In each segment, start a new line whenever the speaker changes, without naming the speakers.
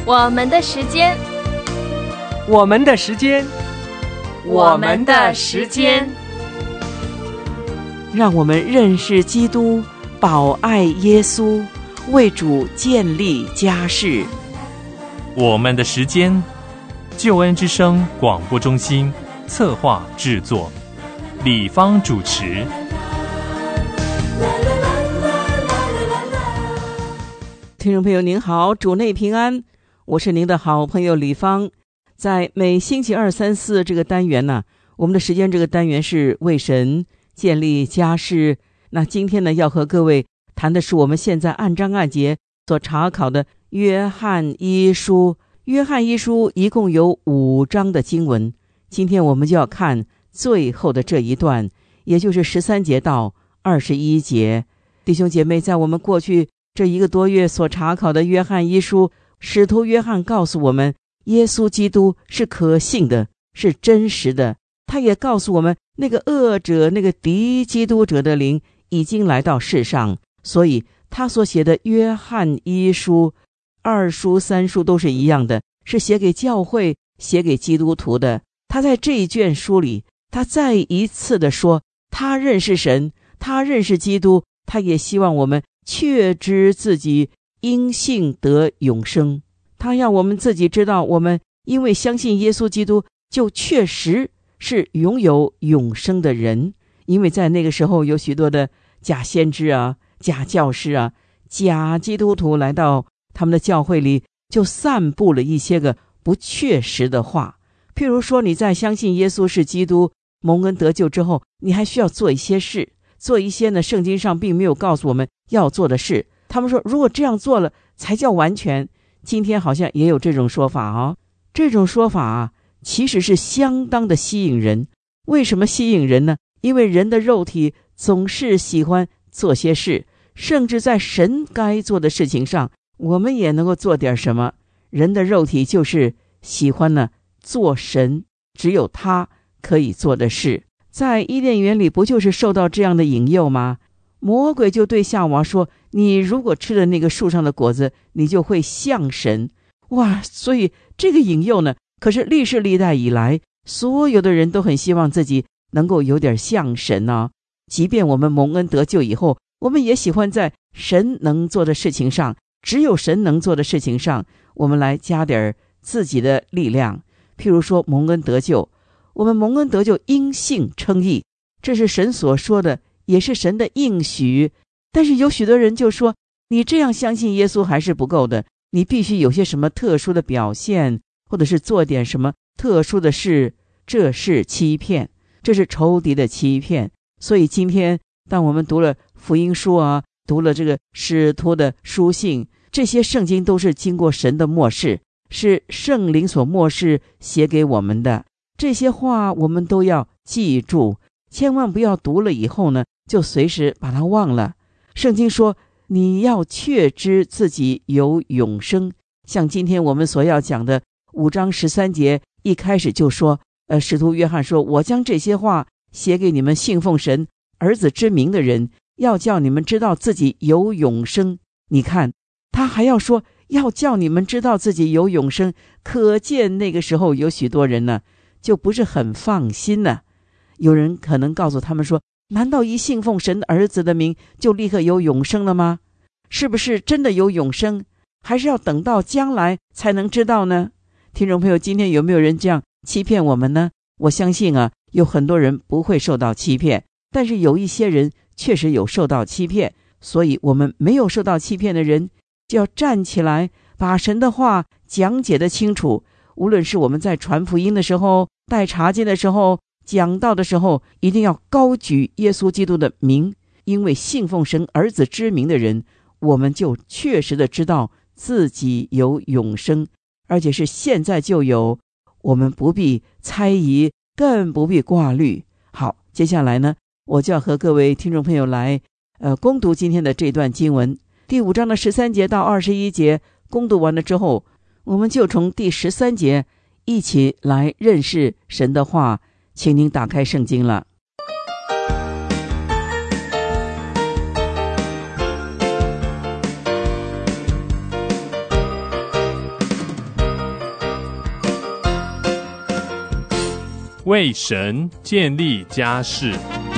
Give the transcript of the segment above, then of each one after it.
我们的时间，
我们的时间，
我们的时间，
让我们认识基督，保爱耶稣，为主建立家室。
我们的时间，救恩之声广播中心策划制作，李芳主持。
听众朋友您好，主内平安，我是您的好朋友李芳。在每星期二、三、四这个单元呢，我们的时间这个单元是为神建立家室。那今天呢，要和各位谈的是我们现在按章按节所查考的约翰一书。约翰一书一共有5章的经文，今天我们就要看最后的这一段，也就是13节到21节。弟兄姐妹，在我们过去这1个多月所查考的约翰一书，使徒约翰告诉我们，耶稣基督是可信的，是真实的。他也告诉我们，那个恶者，那个敌基督者的灵已经来到世上。所以他所写的约翰一书、2书、3书都是一样的，是写给教会，写给基督徒的。他在这一卷书里，他再一次的说，他认识神，他认识基督，他也希望我们确知自己因信得永生。他让我们自己知道，我们因为相信耶稣基督，就确实是拥有永生的人。因为在那个时候有许多的假先知啊、假教师啊、假基督徒来到他们的教会里，就散布了一些个不确实的话。譬如说，你在相信耶稣是基督、蒙恩得救之后，你还需要做一些事，做一些呢圣经上并没有告诉我们要做的事。他们说，如果这样做了才叫完全。今天好像也有这种说法啊，这种说法啊，其实是相当的吸引人。为什么吸引人呢？因为人的肉体总是喜欢做些事，甚至在神该做的事情上，我们也能够做点什么。人的肉体就是喜欢呢做神只有他可以做的事。在伊甸园里不就是受到这样的引诱吗？魔鬼就对夏娃说，你如果吃了那个树上的果子，你就会像神。哇，所以这个引诱呢，可是历世历代以来，所有的人都很希望自己能够有点像神啊。即便我们蒙恩得救以后，我们也喜欢在神能做的事情上，只有神能做的事情上，我们来加点自己的力量。譬如说蒙恩得救，我们蒙恩得救因信称义，这是神所说的，也是神的应许。但是有许多人就说，你这样相信耶稣还是不够的，你必须有些什么特殊的表现，或者是做点什么特殊的事。这是欺骗，这是仇敌的欺骗。所以今天当我们读了福音书啊，读了这个使徒的书信，这些圣经都是经过神的默示，是圣灵所默示写给我们的。这些话我们都要记住，千万不要读了以后呢就随时把它忘了。圣经说，你要确知自己有永生。像今天我们所要讲的5章13节，一开始就说，使徒约翰说，我将这些话写给你们信奉神儿子之名的人，要叫你们知道自己有永生。你看，他还要说要叫你们知道自己有永生，可见那个时候有许多人呢就不是很放心呢。有人可能告诉他们说，难道一信奉神儿子的名就立刻有永生了吗？是不是真的有永生，还是要等到将来才能知道呢？听众朋友，今天有没有人这样欺骗我们呢？我相信啊，有很多人不会受到欺骗，但是有一些人确实有受到欺骗。所以我们没有受到欺骗的人，就要站起来，把神的话讲解得清楚。无论是我们在传福音的时候，带查经的时候，讲道的时候，一定要高举耶稣基督的名。因为信奉神儿子之名的人，我们就确实的知道自己有永生，而且是现在就有，我们不必猜疑，更不必挂虑。好，接下来呢，我就要和各位听众朋友来攻读今天的这段经文，第5章的13节到21节。攻读完了之后，我们就从第13节一起来认识神的话。请您打开圣经了。
为神建立家室。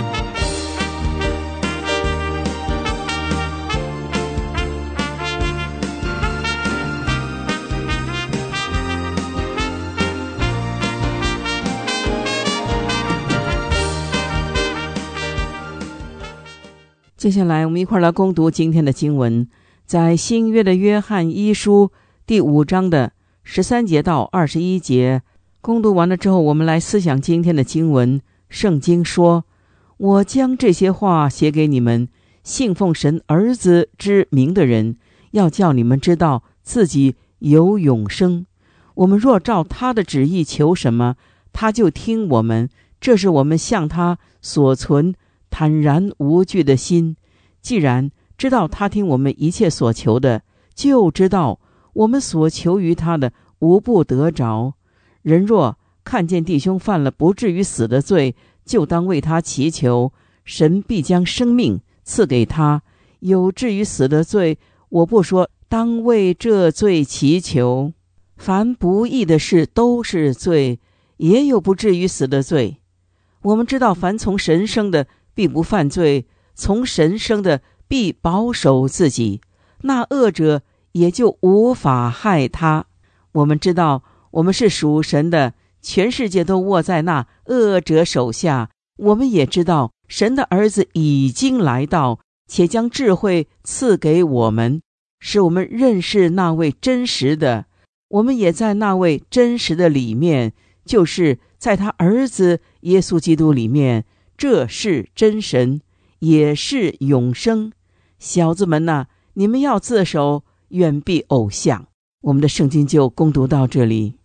接下来我们一块来攻读今天的经文，在新约的约翰一书第5章的13节到21节。攻读完了之后，我们来思想今天的经文。圣经说，我将这些话写给你们信奉神儿子之名的人，要叫你们知道自己有永生。我们若照他的旨意求什么，他就听我们，这是我们向他所存坦然无惧的心。既然知道他听我们一切所求的，就知道我们所求于他的无不得着。人若看见弟兄犯了不至于死的罪，就当为他祈求，神必将生命赐给他。有至于死的罪，我不说当为这罪祈求。凡不义的事都是罪，也有不至于死的罪。我们知道，凡从神生的必不犯罪，从神生的必保守自己，那恶者也就无法害他。我们知道我们是属神的，全世界都握在那恶者手下。我们也知道神的儿子已经来到，且将智慧赐给我们，使我们认识那位真实的。我们也在那位真实的里面，就是在他儿子耶稣基督里面。这是真神，也是永生。小子们哪，你们要自守，远避偶像。我们的圣经就攻读到这里。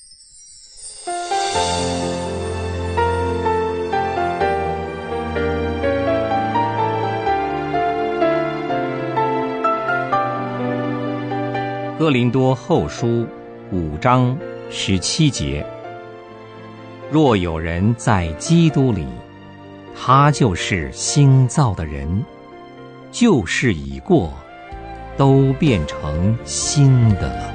哥林多后书5章17节，若有人在基督里，他就是新造的人，旧事已过，都变成新的了。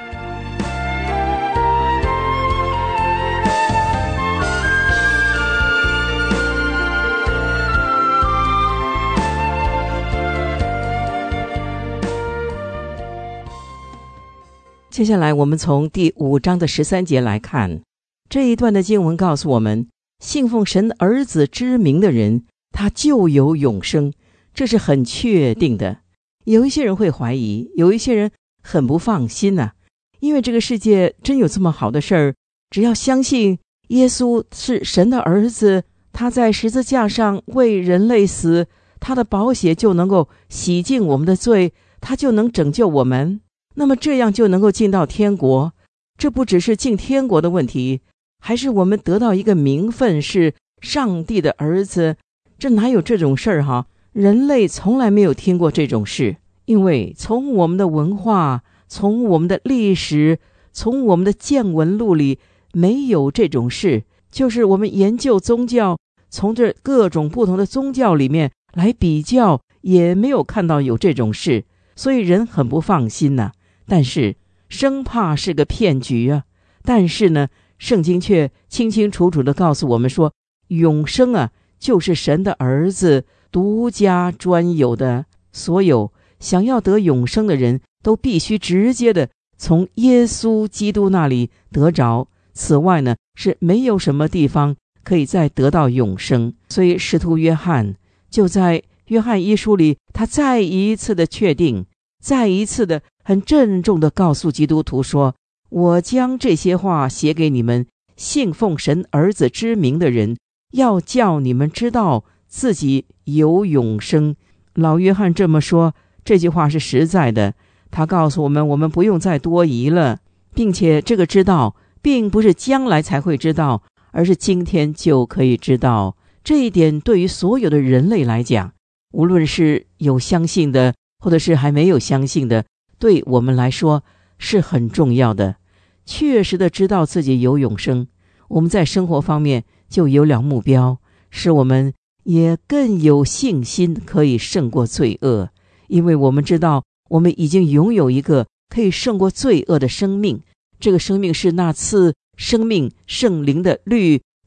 接下来我们从第5章的13节来看，这一段的经文告诉我们，信奉神儿子之名的人，他就有永生，这是很确定的。有一些人会怀疑，有一些人很不放心啊，因为这个世界真有这么好的事儿？只要相信耶稣是神的儿子，他在十字架上为人类死，他的宝血就能够洗净我们的罪，他就能拯救我们，那么这样就能够进到天国。这不只是进天国的问题，还是我们得到一个名分，是上帝的儿子。这哪有这种事儿哈？人类从来没有听过这种事，因为从我们的文化，从我们的历史，从我们的见闻录里没有这种事。就是我们研究宗教，从这各种不同的宗教里面来比较，也没有看到有这种事，所以人很不放心呐。但是生怕是个骗局啊。但是呢，圣经却清清楚楚地告诉我们说，永生啊，就是神的儿子独家专有的。所有想要得永生的人都必须直接的从耶稣基督那里得着，此外呢，是没有什么地方可以再得到永生。所以使徒约翰就在约翰一书里，他再一次的确定，再一次的很郑重地告诉基督徒说，我将这些话写给你们信奉神儿子之名的人，要叫你们知道自己有永生。老约翰这么说，这句话是实在的，他告诉我们，我们不用再多疑了，并且这个知道并不是将来才会知道，而是今天就可以知道。这一点对于所有的人类来讲，无论是有相信的，或者是还没有相信的，对我们来说是很重要的。确实的知道自己有永生，我们在生活方面就有了目标，使我们也更有信心可以胜过罪恶。因为我们知道我们已经拥有一个可以胜过罪恶的生命，这个生命是那次生命圣灵的律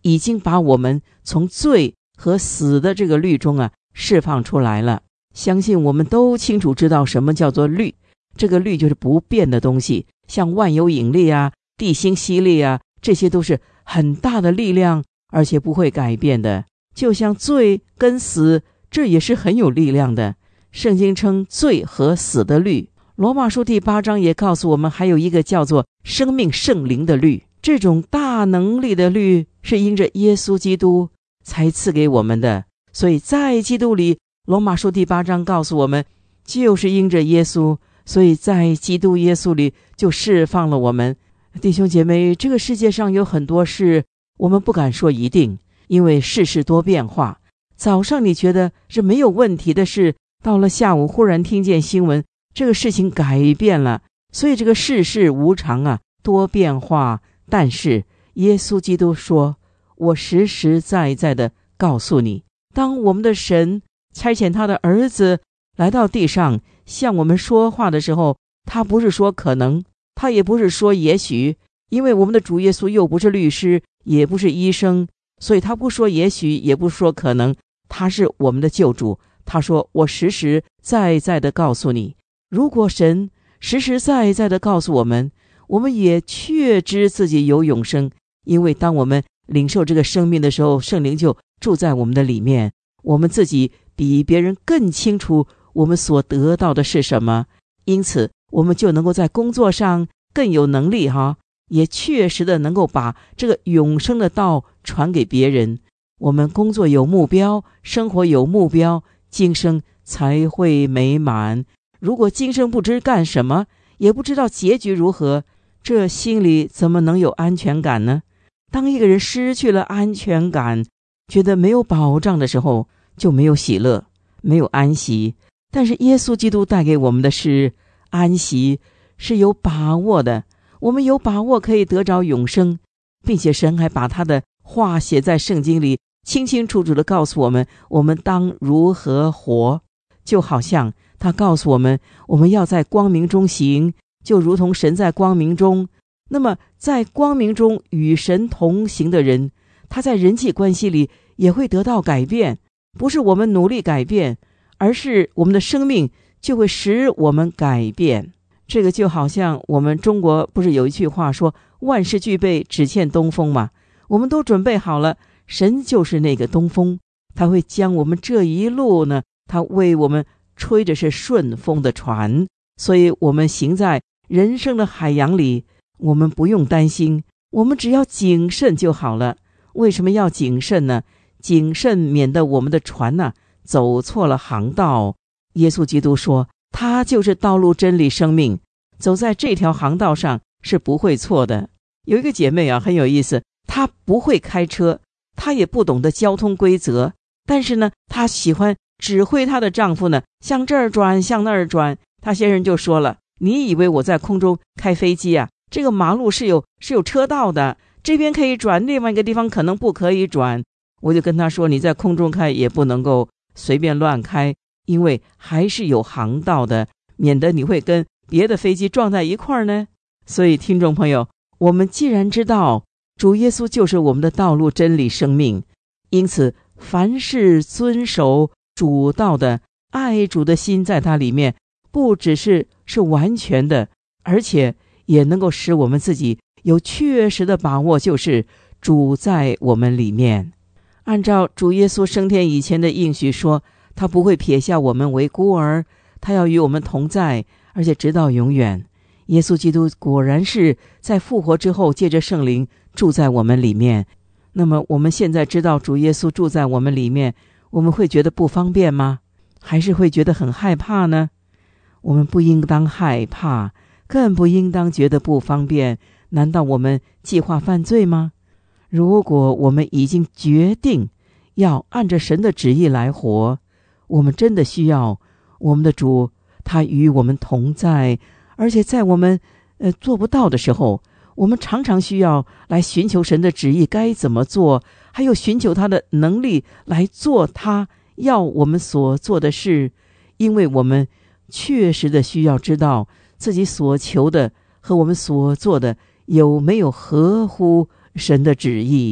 已经把我们从罪和死的这个律中释放出来了。相信我们都清楚知道什么叫做律，这个律就是不变的东西，像万有引力地心吸力这些都是很大的力量，而且不会改变的。就像罪跟死，这也是很有力量的。圣经称罪和死的律，罗马书第8章也告诉我们，还有一个叫做生命圣灵的律。这种大能力的律是因着耶稣基督才赐给我们的，所以在基督里，罗马书第8章告诉我们，就是因着耶稣，所以在基督耶稣里就释放了我们。弟兄姐妹，这个世界上有很多事我们不敢说一定，因为世事多变化。早上你觉得是没有问题的事，到了下午忽然听见新闻，这个事情改变了。所以这个世事无常多变化。但是耶稣基督说，我实实在在的告诉你，当我们的神差遣他的儿子来到地上向我们说话的时候，他不是说可能，他也不是说也许，因为我们的主耶稣又不是律师，也不是医生，所以他不说也许，也不说可能，他是我们的救主。他说，我实实在在的告诉你。如果神实实在在的告诉我们，我们也确知自己有永生，因为当我们领受这个生命的时候，圣灵就住在我们的里面，我们自己比别人更清楚我们所得到的是什么，因此我们就能够在工作上更有能力也确实的能够把这个永生的道传给别人。我们工作有目标，生活有目标，今生才会美满。如果今生不知干什么，也不知道结局如何，这心里怎么能有安全感呢？当一个人失去了安全感，觉得没有保障的时候，就没有喜乐，没有安息。但是耶稣基督带给我们的是安息，是有把握的。我们有把握可以得着永生，并且神还把他的话写在圣经里，清清楚楚地告诉我们，我们当如何活。就好像他告诉我们，我们要在光明中行，就如同神在光明中。那么在光明中与神同行的人，他在人际关系里也会得到改变，不是我们努力改变，而是我们的生命就会使我们改变。这个就好像我们中国不是有一句话说，万事俱备，只欠东风嘛。我们都准备好了，神就是那个东风，他会将我们这一路呢，他为我们吹的是顺风的船。所以我们行在人生的海洋里，我们不用担心，我们只要谨慎就好了。为什么要谨慎呢？谨慎免得我们的船走错了航道。耶稣基督说，他就是道路真理生命，走在这条航道上是不会错的。有一个姐妹很有意思，她不会开车，她也不懂得交通规则，但是呢，她喜欢指挥她的丈夫呢，向这儿转向那儿转。她先生就说了，你以为我在空中开飞机这个马路是有车道的，这边可以转，另外一个地方可能不可以转。我就跟她说，你在空中开也不能够随便乱开，因为还是有航道的，免得你会跟别的飞机撞在一块儿呢。所以听众朋友，我们既然知道主耶稣就是我们的道路真理生命，因此凡是遵守主道的，爱主的心在他里面，不只是完全的，而且也能够使我们自己有确实的把握，就是主在我们里面。按照主耶稣升天以前的应许说，他不会撇下我们为孤儿，他要与我们同在，而且直到永远。耶稣基督果然是在复活之后，借着圣灵住在我们里面。那么我们现在知道主耶稣住在我们里面，我们会觉得不方便吗？还是会觉得很害怕呢？我们不应当害怕，更不应当觉得不方便。难道我们计划犯罪吗？如果我们已经决定要按着神的旨意来活，我们真的需要我们的主，他与我们同在，而且在我们做不到的时候，我们常常需要来寻求神的旨意该怎么做，还有寻求他的能力来做他要我们所做的事。因为我们确实的需要知道自己所求的和我们所做的有没有合乎神的旨意。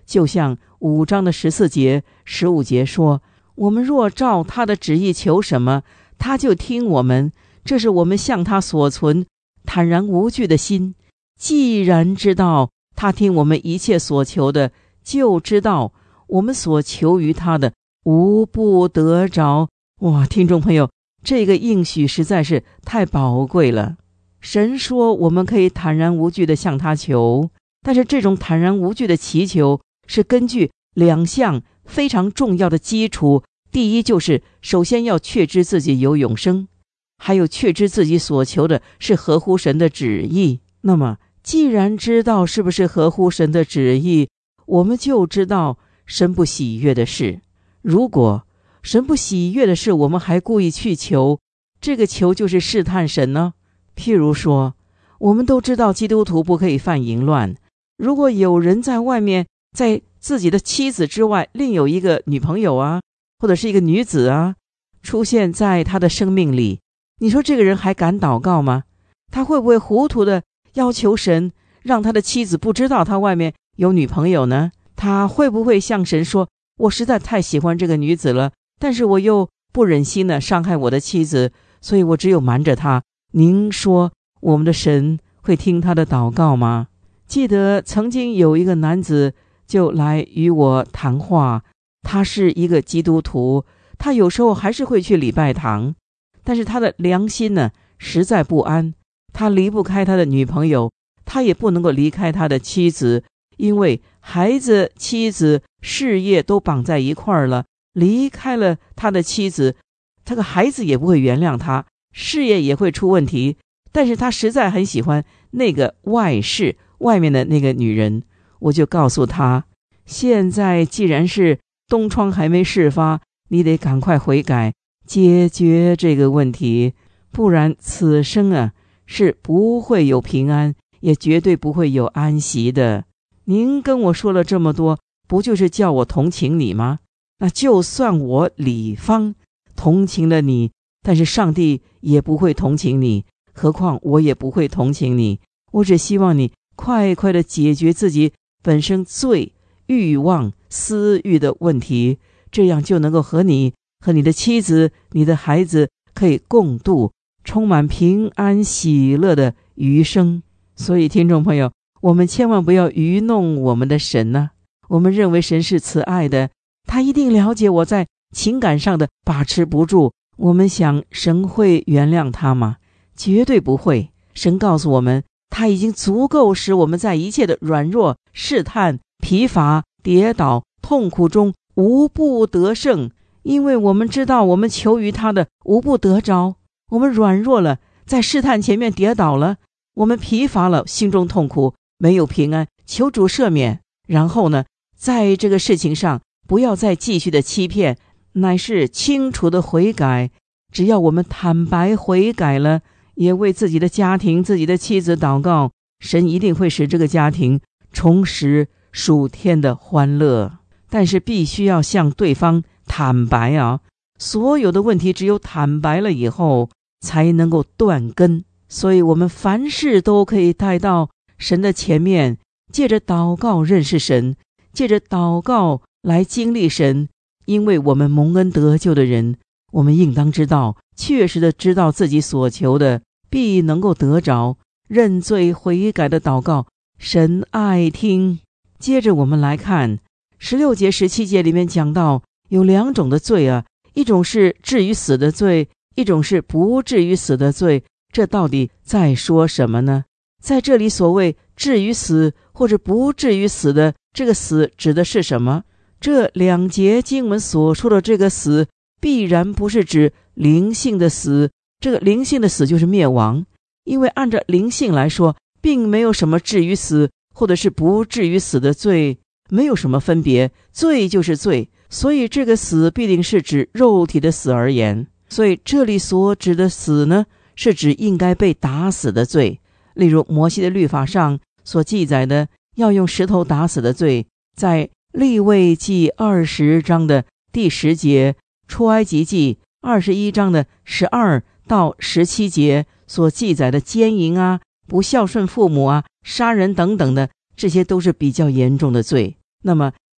就像5章的14节、15节说，我们若照他的旨意求什么，他就听我们，这是我们向他所存坦然无惧的心。既然知道他听我们一切所求的，就知道我们所求于他的无不得着。哇，听众朋友，这个应许实在是太宝贵了。神说我们可以坦然无惧地向他求，但是这种坦然无惧的祈求是根据2项非常重要的基础。第一，就是首先要确知自己有永生，还有确知自己所求的是合乎神的旨意。那么既然知道是不是合乎神的旨意，我们就知道神不喜悦的事。如果神不喜悦的事我们还故意去求，这个求就是试探神呢。譬如说，我们都知道基督徒不可以犯淫乱，如果有人在外面在自己的妻子之外另有一个女朋友啊，或者是一个女子啊，出现在他的生命里，你说这个人还敢祷告吗？他会不会糊涂的要求神让他的妻子不知道他外面有女朋友呢？他会不会向神说，我实在太喜欢这个女子了，但是我又不忍心的伤害我的妻子，所以我只有瞒着她。您说我们的神会听他的祷告吗？记得曾经有一个男子就来与我谈话，他是一个基督徒，他有时候还是会去礼拜堂，但是他的良心呢实在不安，他离不开他的女朋友，他也不能够离开他的妻子，因为孩子、妻子、事业都绑在一块儿了，离开了他的妻子，这个孩子也不会原谅他，事业也会出问题，但是他实在很喜欢那个外室外面的那个女人。我就告诉他，现在既然是东窗还没事发，你得赶快悔改，解决这个问题，不然此生啊是不会有平安，也绝对不会有安息的。您跟我说了这么多，不就是叫我同情你吗？那就算我李芳同情了你，但是上帝也不会同情你，何况我也不会同情你。我只希望你快快的解决自己本身罪、欲望、私欲的问题，这样就能够和你和你的妻子、你的孩子可以共度充满平安喜乐的余生。所以听众朋友，我们千万不要愚弄我们的神呢。我们认为神是慈爱的，他一定了解我在情感上的把持不住，我们想神会原谅他吗？绝对不会。神告诉我们，他已经足够使我们在一切的软弱、试探、疲乏、跌倒、痛苦中无不得胜，因为我们知道我们求于他的无不得着。我们软弱了，在试探前面跌倒了，我们疲乏了，心中痛苦，没有平安，求主赦免。然后呢，在这个事情上不要再继续的欺骗，乃是清楚的悔改。只要我们坦白悔改了，也为自己的家庭、自己的妻子祷告，神一定会使这个家庭重拾属天的欢乐。但是必须要向对方坦白啊！所有的问题只有坦白了以后才能够断根。所以我们凡事都可以带到神的前面，借着祷告认识神，借着祷告来经历神。因为我们蒙恩得救的人，我们应当知道，确实的知道自己所求的必能够得着。认罪悔改的祷告，神爱听。接着我们来看16节17节里面讲到有2种的罪啊，一种是至于死的罪，一种是不至于死的罪。这到底在说什么呢？在这里所谓至于死或者不至于死的，这个死指的是什么？这2节经文所说的这个死必然不是指灵性的死，这个灵性的死就是灭亡。因为按照灵性来说，并没有什么至于死或者是不至于死的罪，没有什么分别，罪就是罪。所以这个死必定是指肉体的死而言。所以这里所指的死呢，是指应该被打死的罪。例如摩西的律法上所记载的要用石头打死的罪，在利未记20章的第10节，出埃及记21章的12到17节所记载的奸淫啊、不孝顺父母啊、杀人等等的，这些都是比较严重的罪。那么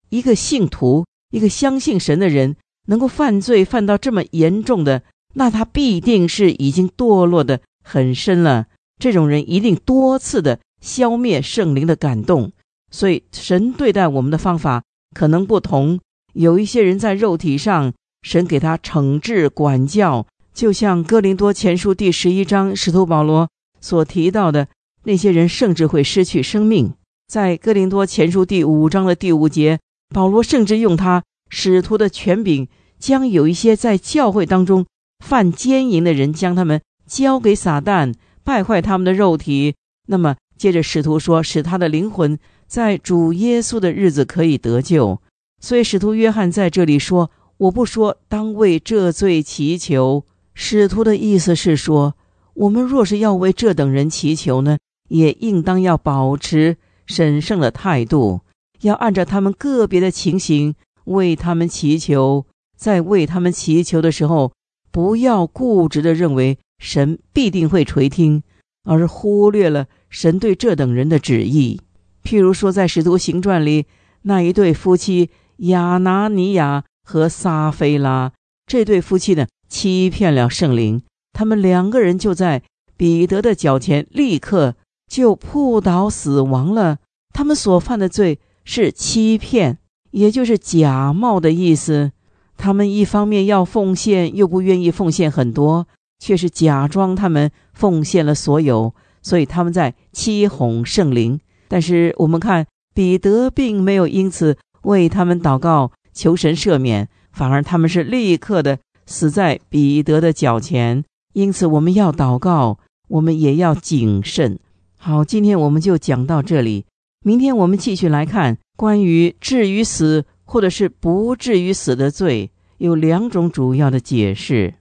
一个信徒，一个相信神的人能够犯罪犯到这么严重的，那他必定是已经堕落的很深了。这种人一定多次的消灭圣灵的感动。所以神对待我们的方法可能不同，有一些人在肉体上神给他惩治管教，就像哥林多前书第11章使徒保罗所提到的，那些人甚至会失去生命。在哥林多前书第5章的第5节，保罗甚至用他使徒的权柄，将有一些在教会当中犯奸淫的人，将他们交给撒旦，败坏他们的肉体。那么接着使徒说，使他的灵魂在主耶稣的日子可以得救。所以使徒约翰在这里说，我不说当为这罪祈求。使徒的意思是说，我们若是要为这等人祈求呢，也应当要保持审慎的态度，要按照他们个别的情形为他们祈求。在为他们祈求的时候，不要固执地认为神必定会垂听，而忽略了神对这等人的旨意。譬如说在使徒行传里，那一对夫妻亚拿尼亚和撒非拉，这对夫妻呢欺骗了圣灵，他们2个人就在彼得的脚前立刻就扑倒死亡了。他们所犯的罪是欺骗，也就是假冒的意思。他们一方面要奉献，又不愿意奉献很多，却是假装他们奉献了所有，所以他们在欺哄圣灵。但是我们看彼得并没有因此为他们祷告求神赦免，反而他们是立刻的死在彼得的脚前。因此我们要祷告，我们也要谨慎。好，今天我们就讲到这里，明天我们继续来看关于至于死或者是不至于死的罪，有2种主要的解释。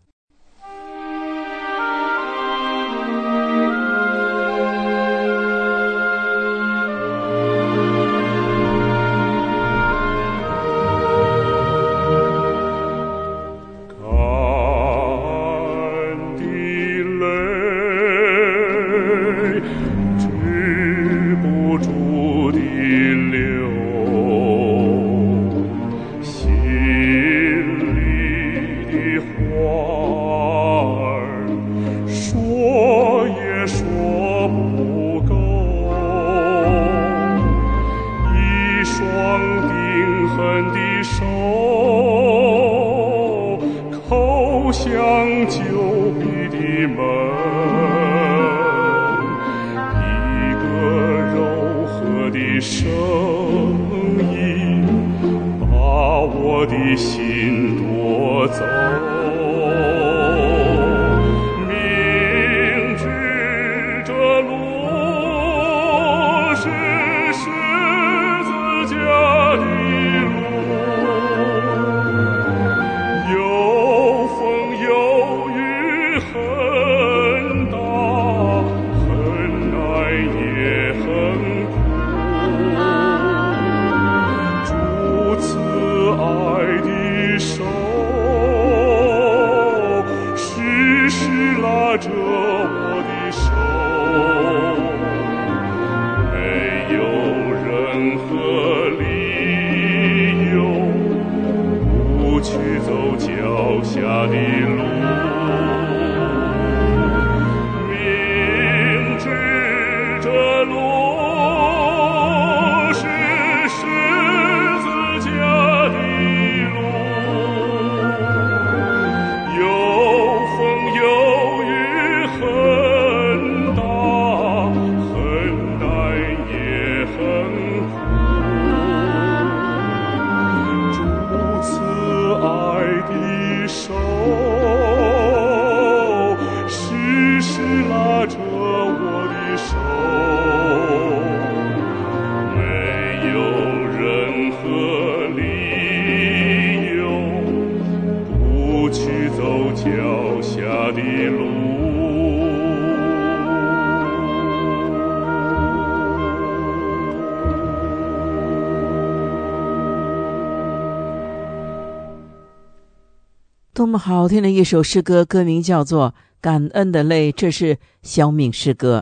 多么好听的一首诗歌，歌名叫做《感恩的泪》，这是小敏诗歌。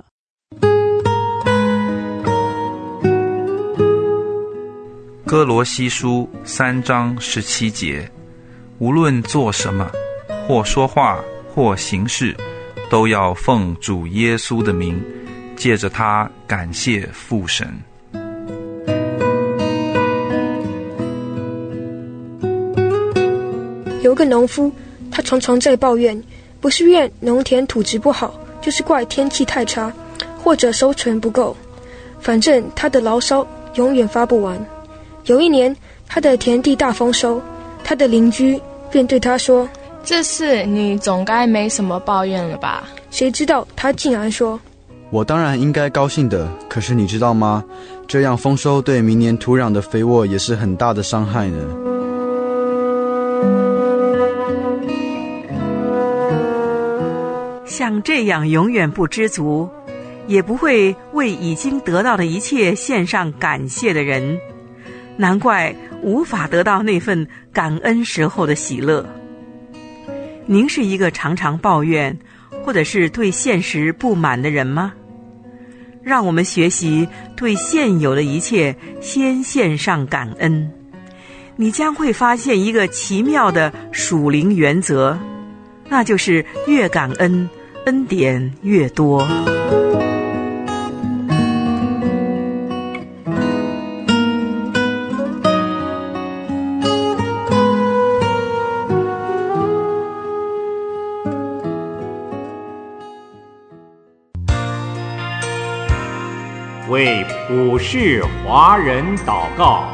哥罗西书3章17节，无论做什么，或说话，或行事，都要奉主耶稣的名，借着他感谢父神。
有个农夫，他常常在抱怨，不是怨农田土质不好，就是怪天气太差，或者收成不够，反正他的牢骚永远发不完。有一年，他的田地大丰收，他的邻居便对他说：
这次你总该没什么抱怨了吧？
谁知道他竟然说：
我当然应该高兴的，可是你知道吗？这样丰收对明年土壤的肥沃也是很大的伤害呢。
像这样永远不知足，也不会为已经得到的一切献上感谢的人，难怪无法得到那份感恩时候的喜乐。您是一个常常抱怨或者是对现实不满的人吗？让我们学习对现有的一切先献上感恩，你将会发现一个奇妙的属灵原则，那就是越感恩，恩典越多。
为普世华人祷告。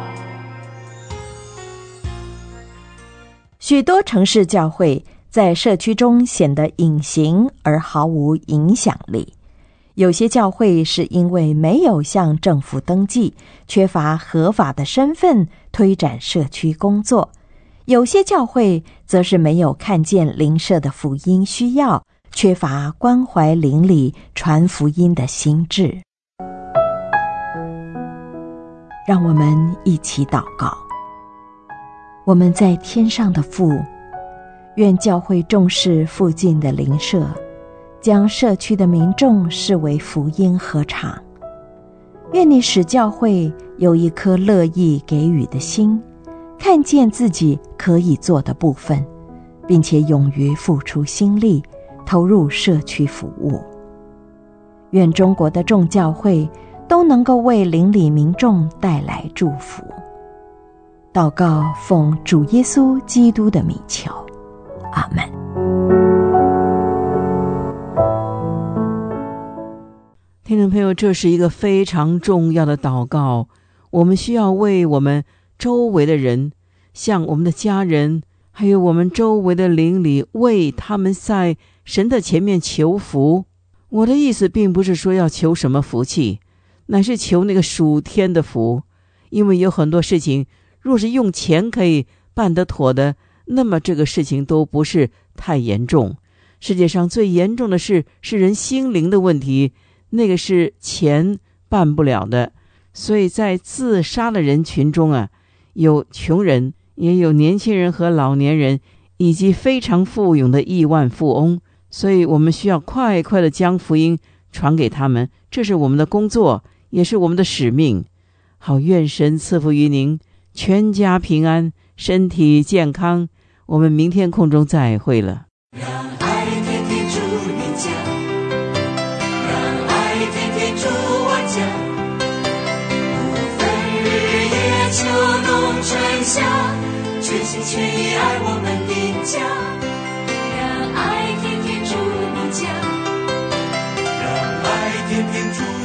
许多城市教会在社区中显得隐形而毫无影响力。有些教会是因为没有向政府登记，缺乏合法的身份推展社区工作；有些教会则是没有看见邻舍的福音需要，缺乏关怀邻里、传福音的心志。让我们一起祷告。我们在天上的父，愿教会重视附近的邻舍，将社区的民众视为福音禾场。愿你使教会有一颗乐意给予的心，看见自己可以做的部分，并且勇于付出心力，投入社区服务。愿中国的众教会都能够为邻里民众带来祝福。祷告奉主耶稣基督的名求，阿们。
听众朋友，这是一个非常重要的祷告，我们需要为我们周围的人，像我们的家人，还有我们周围的邻里，为他们在神的前面求福。我的意思并不是说要求什么福气，乃是求那个属天的福。因为有很多事情若是用钱可以办得妥的，那么这个事情都不是太严重。世界上最严重的是人心灵的问题，那个是钱办不了的。所以在自杀的人群中啊，有穷人，也有年轻人和老年人，以及非常富有的亿万富翁。所以我们需要快快的将福音传给他们，这是我们的工作，也是我们的使命。好，愿神赐福于您，全家平安，身体健康。我们明天空中再会了。
让爱天天住你家，让爱天天住我家，不分日夜秋冬春夏，全心全意爱我们的家。让爱天天住你家，让爱天天住